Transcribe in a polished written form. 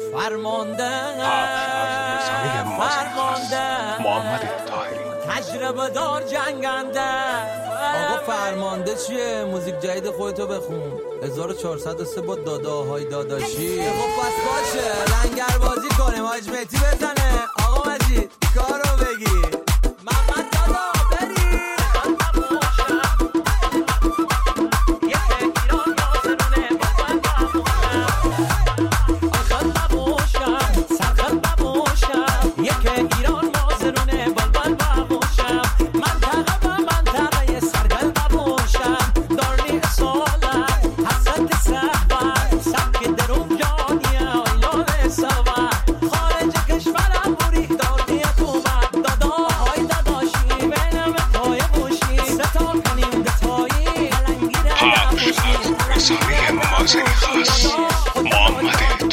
فرمانده محمد طاهری تجربه دار جنگنده. آقا فرمانده چیه؟ موزیک جدید خودتو بخون. 1403 با داداهای داداشی. خب پس باشه لنگر بازی کنیم. حاج مهدی بزنه. آقا مجید کارو بگیر. محمد دادا بریم. رسانه ممازنی خاص محمد